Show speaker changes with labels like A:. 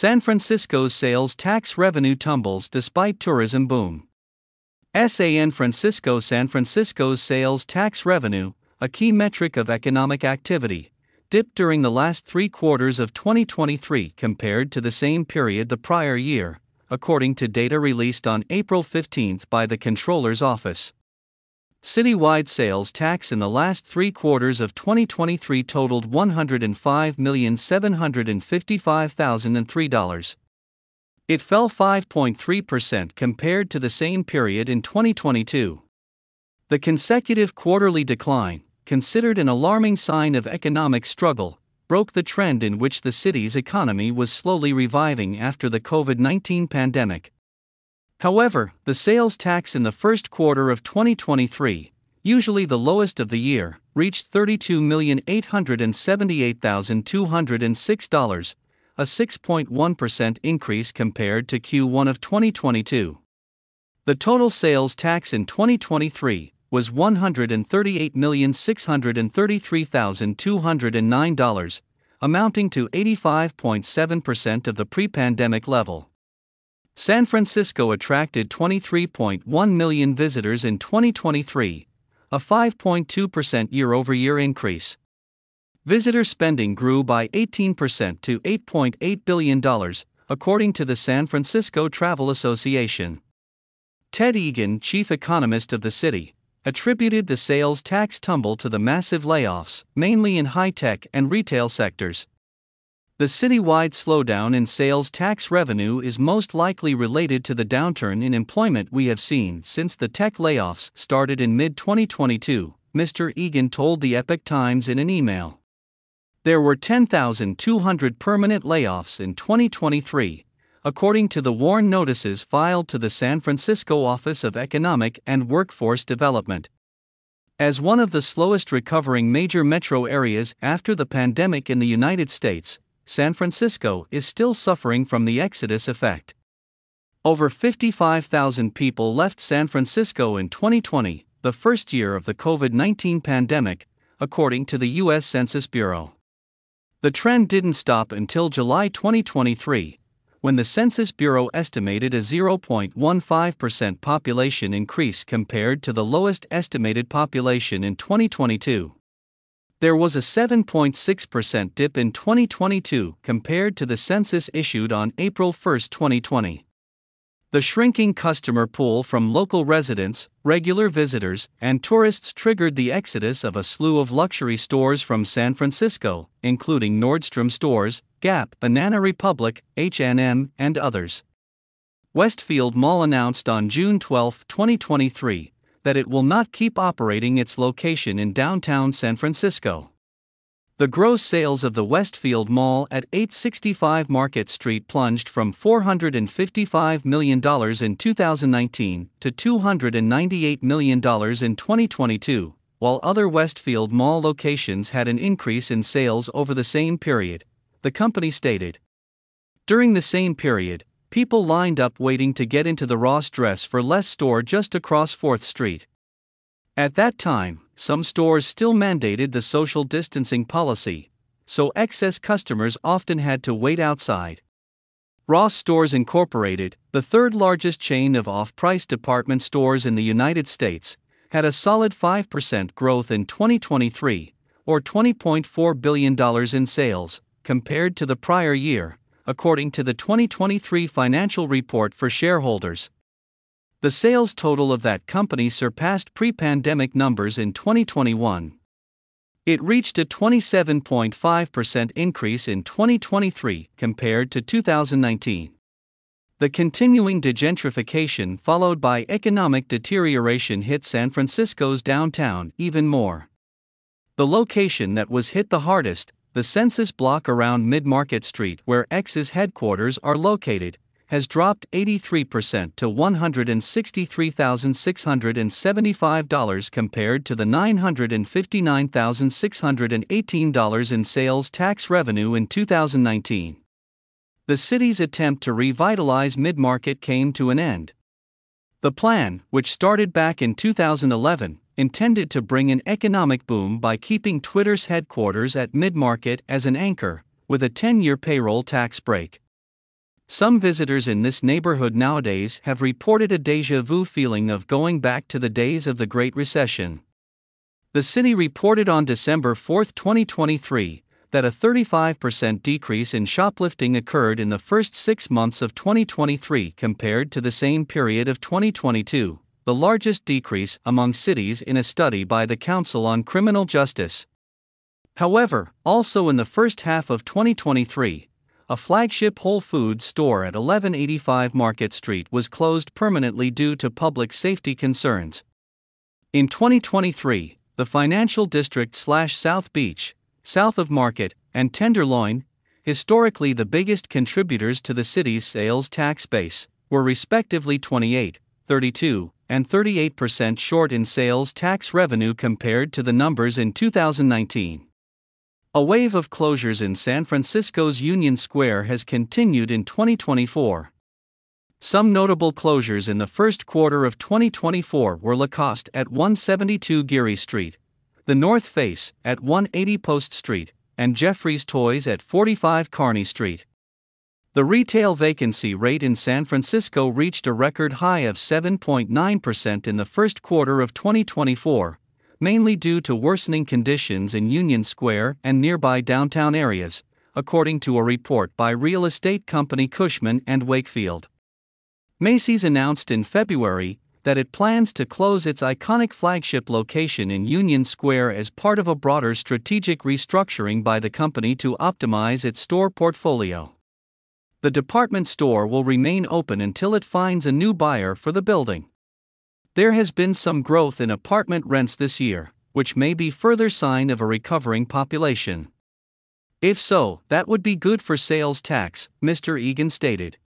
A: San Francisco's sales tax revenue tumbles despite tourism boom. San Francisco's sales tax revenue, a key metric of economic activity, dipped during the last 3 quarters of 2023 compared to the same period the prior year, according to data released on April 15 by the Comptroller's Office. Citywide sales tax in the last 3 quarters of 2023 totaled $105,755,003. It fell 5.3% compared to the same period in 2022. The consecutive quarterly decline, considered an alarming sign of economic struggle, broke the trend in which the city's economy was slowly reviving after the COVID-19 pandemic. However, the sales tax in the first quarter of 2023, usually the lowest of the year, reached $32,878,206, a 6.1% increase compared to Q1 of 2022. The total sales tax in 2023 was $138,633,209, amounting to 85.7% of the pre-pandemic level. San Francisco attracted 23.1 million visitors in 2023, a 5.2% year-over-year increase. Visitor spending grew by 18% to $8.8 billion, according to the San Francisco Travel Association. Ted Egan, chief economist of the city, attributed the sales tax tumble to the massive layoffs, mainly in high-tech and retail sectors. The citywide slowdown in sales tax revenue is most likely related to the downturn in employment we have seen since the tech layoffs started in mid-2022, Mr. Egan told the Epoch Times in an email. There were 10,200 permanent layoffs in 2023, according to the WARN notices filed to the San Francisco Office of Economic and Workforce Development. As one of the slowest recovering major metro areas after the pandemic in the United States, San Francisco is still suffering from the exodus effect. Over 55,000 people left San Francisco in 2020, the first year of the COVID-19 pandemic, according to the U.S. Census Bureau. The trend didn't stop until July 2023, when the Census Bureau estimated a 0.15% population increase compared to the lowest estimated population in 2022. There was a 7.6% dip in 2022 compared to the census issued on April 1, 2020. The shrinking customer pool from local residents, regular visitors, and tourists triggered the exodus of a slew of luxury stores from San Francisco, including Nordstrom stores, Gap, Banana Republic, H&M, and others. Westfield Mall announced on June 12, 2023, that it will not keep operating its location in downtown San Francisco. The gross sales of the Westfield Mall at 865 Market Street plunged from $455 million in 2019 to $298 million in 2022, while other Westfield Mall locations had an increase in sales over the same period, the company stated. During the same period, people lined up waiting to get into the Ross Dress for Less store just across 4th Street. At that time, some stores still mandated the social distancing policy, so excess customers often had to wait outside. Ross Stores Incorporated, the third largest chain of off-price department stores in the United States, had a solid 5% growth in 2023, or $20.4 billion in sales, compared to the prior year, according to the 2023 financial report for shareholders. The sales total of that company surpassed pre-pandemic numbers in 2021. It reached a 27.5% increase in 2023 compared to 2019. The continuing degentrification followed by economic deterioration hit San Francisco's downtown even more. The location that was hit the hardest, the census block around Mid-Market Street where X's headquarters are located, has dropped 83% to $163,675 compared to the $959,618 in sales tax revenue in 2019. The city's attempt to revitalize Mid-Market came to an end. The plan, which started back in 2011, intended to bring an economic boom by keeping Twitter's headquarters at Mid-Market as an anchor, with a 10-year payroll tax break. Some visitors in this neighborhood nowadays have reported a déjà vu feeling of going back to the days of the Great Recession. The city reported on December 4, 2023, that a 35% decrease in shoplifting occurred in the first 6 months of 2023 compared to the same period of 2022, the largest decrease among cities in a study by the Council on Criminal Justice. However, also in the first half of 2023, a flagship Whole Foods store at 1185 Market Street was closed permanently due to public safety concerns. In 2023, the Financial District/South Beach, south of Market, and Tenderloin, historically the biggest contributors to the city's sales tax base, were respectively 28, 32, and 38% short in sales tax revenue compared to the numbers in 2019. A wave of closures in San Francisco's Union Square has continued in 2024. Some notable closures in the first quarter of 2024 were Lacoste at 172 Geary Street, The North Face at 180 Post Street, and Jeffrey's Toys at 45 Kearny Street. The retail vacancy rate in San Francisco reached a record high of 7.9% in the first quarter of 2024, mainly due to worsening conditions in Union Square and nearby downtown areas, according to a report by real estate company Cushman & Wakefield. Macy's announced in February that it plans to close its iconic flagship location in Union Square as part of a broader strategic restructuring by the company to optimize its store portfolio. The department store will remain open until it finds a new buyer for the building. There has been some growth in apartment rents this year, which may be further sign of a recovering population. If so, that would be good for sales tax, Mr. Egan stated.